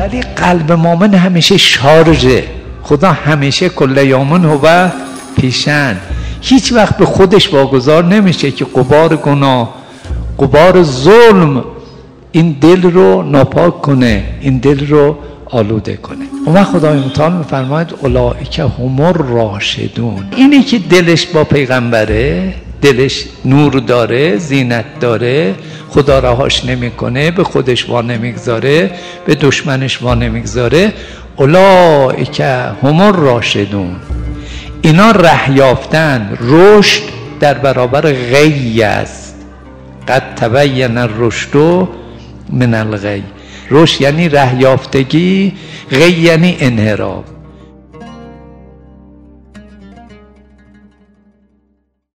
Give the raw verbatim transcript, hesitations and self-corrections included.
ولی قلب مؤمن همیشه شارژه. خدا همیشه کل یومن هو پیشن، هیچ وقت به خودش واگذار نمیشه که غبار گناه، غبار ظلم این دل رو ناپاک کنه، این دل رو آلوده کنه. اون خدای متعال میفرماید اولئک هم الراشدون. اینی که دلش با پیغمبره، دلش نور داره، زینت داره، خدا رهاش نمیکنه، به خودش وا نمیگذاره، به دشمنش وا نمیگذاره، اولئک هم الراشدون. اینا ره یافتن. رشد در برابر غی است. قد تبین الرشد من الغی. رشد یعنی ره یافتگی، غی یعنی انحراف.